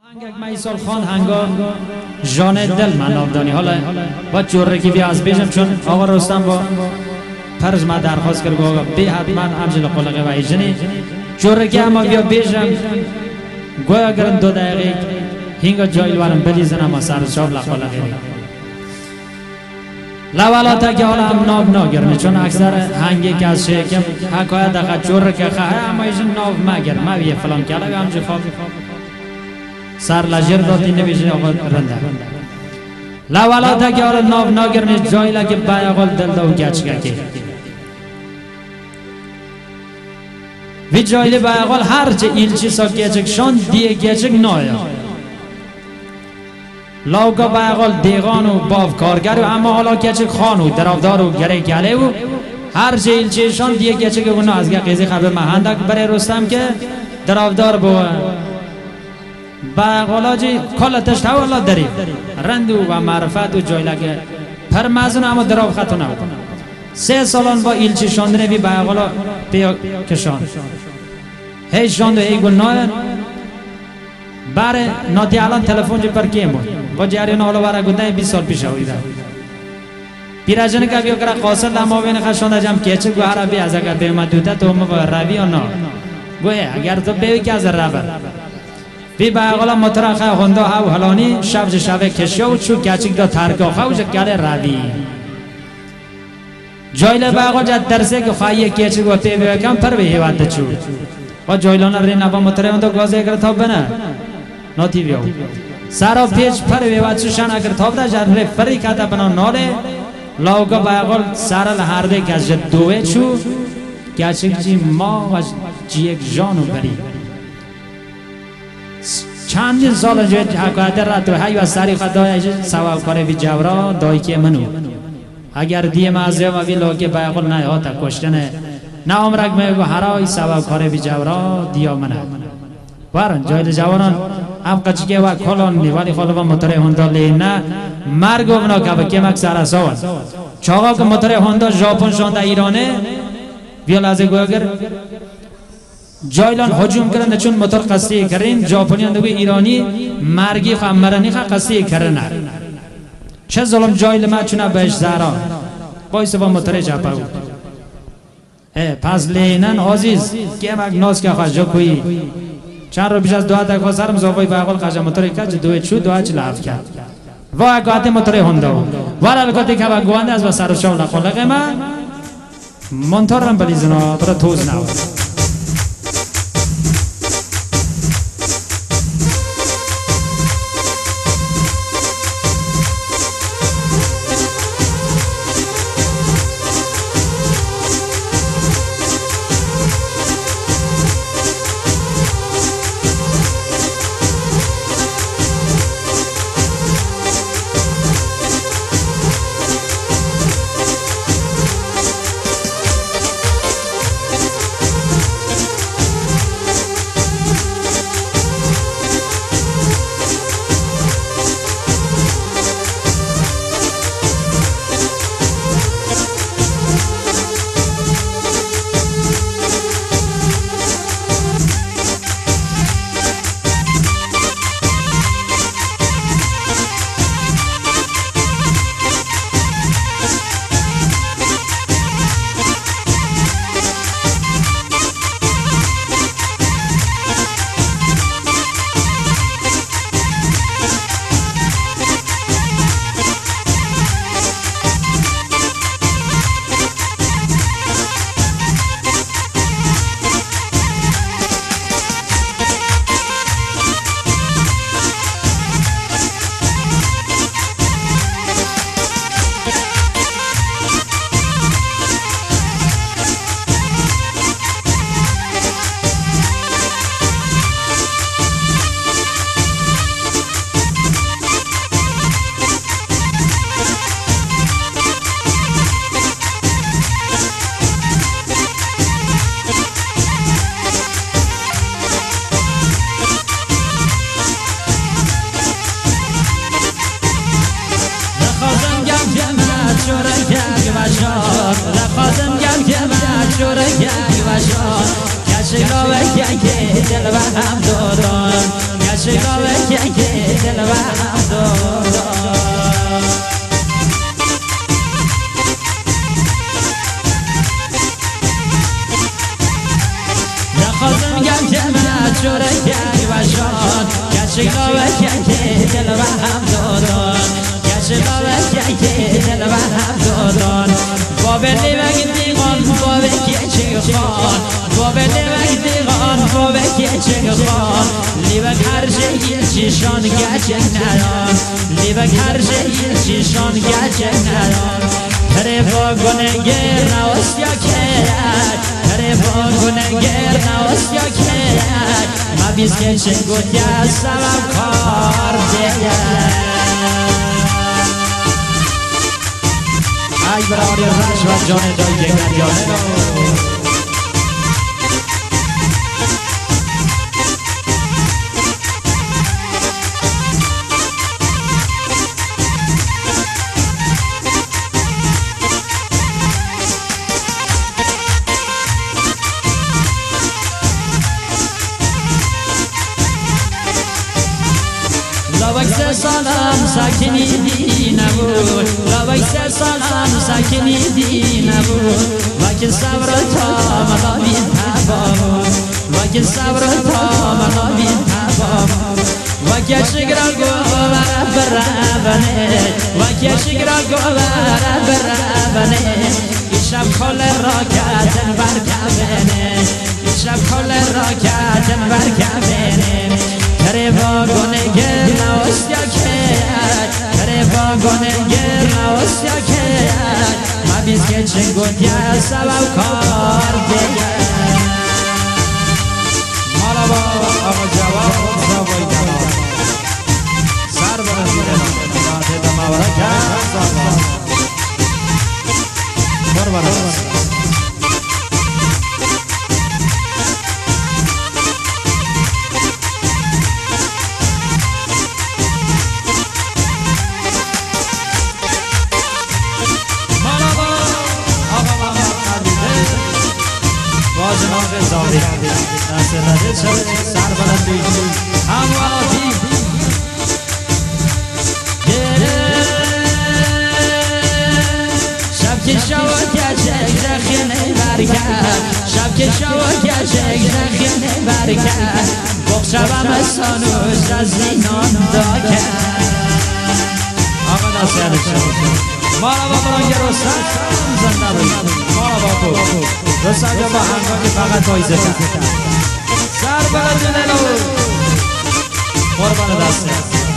میسال خان هنگام جان دل من نامدانی حالا با جوره که بیا از بیشم چون آقا رستم با پرز ما درخواست کرد آقا بی حتما امجل قلقه و ایجنی جوره که اما بیا بیشم گویا گرن 2 دقیقه هنگا جایلوانم بلیزن اما سر شاب لقلقه لولا تا که حالا هم ناب ناگرنه چون اکثر هنگی که از شکم حکایت دقیق جوره که خواه اما ایجن ناب مگر ما بیه فلان که حالا همجه خواب سر لجر داتی نمیشه آقا رنده لولا تا که حالا ناب ناگرنه جایی لگه بایقال دل دو گچ گکی وی جایی بایقال هر چه ایلچی سا گچک شان دیه گچک نایا لاوگا بایقال دیغان و باف کارگر و اما حالا گچک خان و درافدار و گره گله و هر چه ایلچی شان دیه گچک و نا از گه قیزی خبر محندک برای رستم که درافدار بو باقالاجی کلا تشتاو الله داری رندو و معرفت و جایلگه پرمازون اما دراب خطا نبود 3 سالان با ایلچی شاندنه بی باقالا پیا کشان هی شاندو هی گناه باره نادی الان تلفن جی پر کیم بود با جریان حالا برای گنده 20 سال پیش هویده پیراجنه که بیا کرا قاصد اما بین خشانده جم کیچه گو عربی از اگر بیمد دوده تو هم با روی یا نا گوه اگر تو بیوی که از ربر بی باقالا مطرخه هنده او هلانی شب کشیا و چو کچک دا ترکا خوش کل روی جایل باقال جد درسه که خواهی کچک و پی بیوکم پر به هیوات چو و جایلان ری نبا مطرخه هنده گازه اگر تاب بنا ناتی بیو سارا پیچ پر بیوات چو شن اگر تاب دا جد ری فری کتا بنا ناله لاوگا باقال سارا لحرده که از جد دوه چو کچک جی ما و جی یک جانو بری چند سال جوید حکایت را تو هی و سری خدای سواب کنه بی جورا دایی که منو اگر دیم از و بی لوگی بایقل نه ها تا کشتنه نه عمرک میگو هرای سواب کنه بی جورا دیا منه وارن جایل جوانان ام قچگه و کلان دی ولی خلوان مطره هنده لی نه مرگ و بنا که بکی مکسر اساوان چاقا که مطره هنده ژاپن شانده ایرانه بیا لازه گوگر جایلان هجوم کردن چون موتور قصدی کردن ژاپنیان دوی ایرانی مرگی خمرنی خا قصدی کردن چه ظلم جایل ما چونه بهش زارا وایس با موتور چاپاو پس لینن عزیز که مگ ناس که خواجو کوی چند رو بیش از 2 دقیقه سرم زوای باقال خواجه موتور کج دوی چو دو اچ لاف کرد وا گات موتور هوندا وارال کوتی که با گوانده از سر شو لقلق ما مونتورم بلیزنا برا توز ناو دل و هم دادان دل و هم دادان باب لیوک دیگان باب کیچه خان باب لیوک دیگان باب کیچه خان لیوک هر شهیل چیشان گچه ندان لیوک هر شهیل چیشان گچه ندان هره با گنگر نوستیا کرد هره با گنگر نوستیا کرد ما بیز کچه گوتیا سوام کار دید ای برای رش و جان دای گریانه لوک سلام ساکنی دی نبود لوک سلام ساکنی دی نبود وکی صبر تا مدامی تبام وکی صبر تا مدامی تبام وکی شکر گوهر برابنه وکی شکر گوهر برابنه ایشب کل راکتن برکبنه ایشب کل راکتن برکبنه هره واگونگر نوستیا کرد هره واگونگر نوستیا کرد ما بیز که چنگوتیا سبب کار دید مالا با آقا جواب زبای دماغ سر برزیده باته دماغ کرد زبان بربرد جناب زاوی دست رده سر بلندی هم واتی شب که شوا کشک زخینه برکرد شب که شوا کشک زخینه برکرد بخشبم سانوش از زینان دا کرد آقا دست یادش مالا با برانگه رستم زنده بود مالا با تو رستم جا با هنگامی فقط بایزه کرد سر بلد جنلو قربان دسته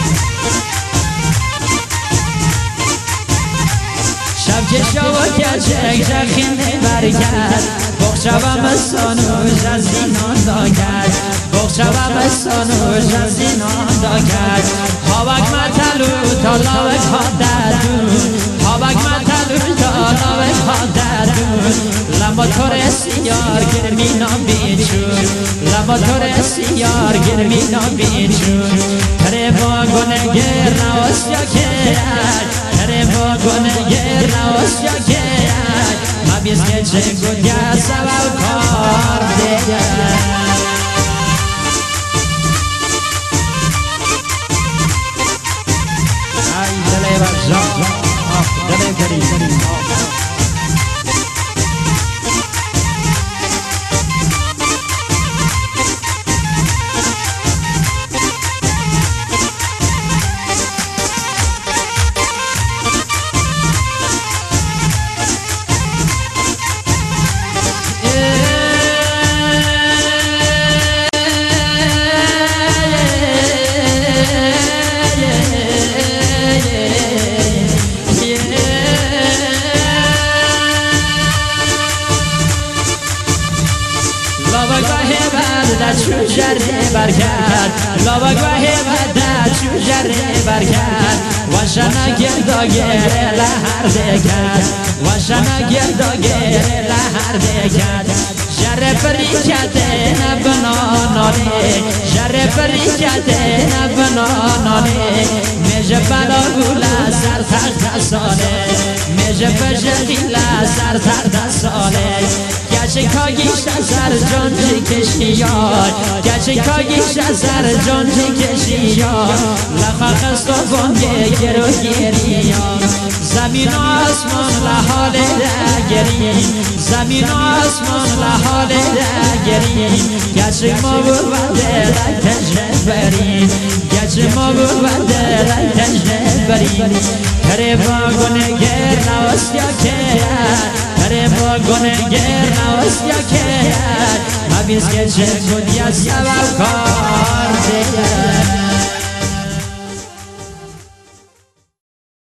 شب که شوا کشک زخینه برکرد بخشبم سانوش از زینان دا کرد بخشبم سانوش از زینان دا کرد هاوک مطلو تا لاوک ها دردون هاوک مطلو تا لاوک ها دردون لما تور سیار گرمینام بیچون لما تور سیار گرمینام بیچون هره واگونگر نوستیا کرد هره واگونگر نوستیا کرد ما بیز که چنگوتیا سبب کار دید دل کریم چو جره برکرد لابک و هبت چو جره برکرد و شنا گرداگر لحر دکرد و شنا گرداگر لحر دکرد جره پریکته نبنانانه جره پریکته نبنانانه میجه بلا گولا سر تخت ساله میجه پجقیلا سر تخت ساله گچه کاگیش سر جان کشیار گچه کاگیش سر جان کشیار لخا خستو بانگه گرو گریان زمین و آسمان لحال دگرین زمین و آسمان لحال دگرین گچه ما بود و دلک تجنه برین گچه ما بود و دلک تجنه برین کره با گنگر نوستیا که کره با گنگر نوستیا که مبیز گچه کدیا سبب کار دیگر